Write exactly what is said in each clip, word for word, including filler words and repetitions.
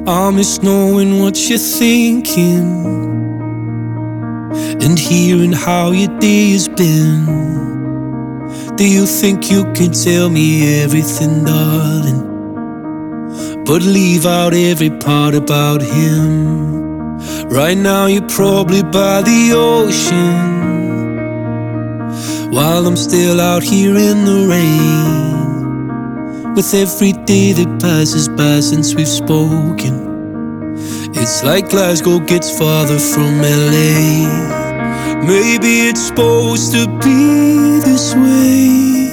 I miss knowing what you're thinking and hearing how your day has been. Do you think you can tell me everything, darling, but leave out every part about him? Right now you're probably by the ocean, while I'm still out here in the rain. With every day that passes by since we've spoken, it's like Glasgow gets farther from L A. Maybe it's supposed to be this way,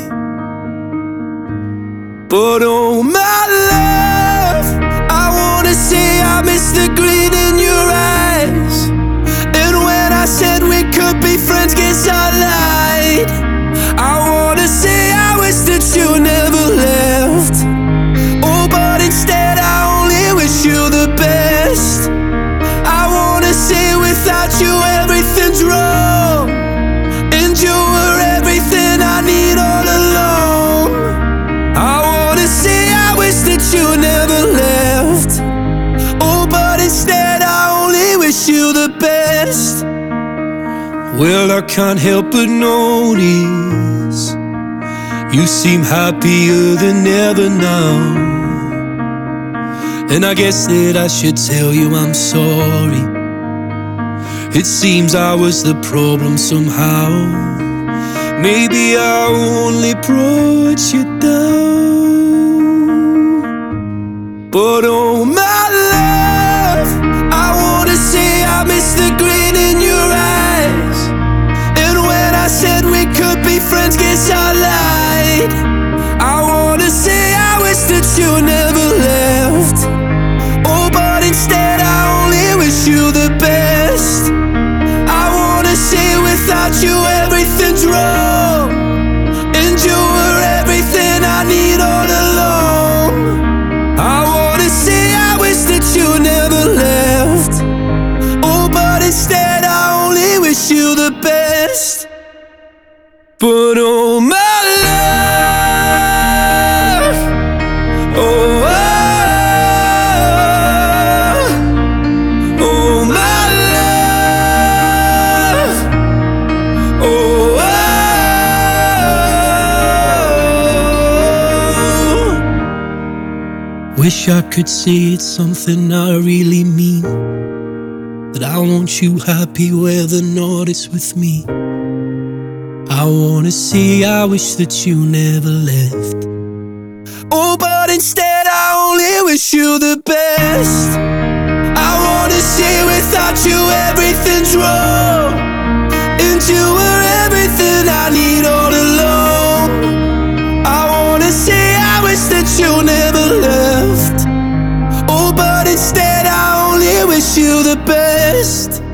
but oh my love, I wanna say I miss the grin in your eyes. And when I said we could be friends, guess I lied. I wanna say I wish that you never left. Oh, but instead I only wish you the best. I wanna say without you everything's wrong, and you were everything I need all along. I wanna say I wish that you never left. Oh, but instead I only wish you the best. Well, I can't help but notice you seem happier than ever now, and I guess that I should tell you I'm sorry. It seems I was the problem somehow. Maybe I only brought you down, but oh my love, I wanna say I miss the grin in your eyes. And when I said we could be friends, guess I lied. I wanna say I wish that you never left. Oh, but instead I only wish you the best. I wanna say without you everything's wrong, and you were everything I need all along. I wanna say I wish that you never left. Oh, but instead I only wish you the best. But oh my love, oh, oh, oh my love, oh, oh. Wish I could say it's something I really mean, that I want you happy whether or not it's with me. I wanna say I wish that you never left. Oh, but instead I only wish you the best. I wanna say without you everything's wrong, and you were everything I need all along. I wanna say I wish that you never left. Oh, but instead I only wish you the best.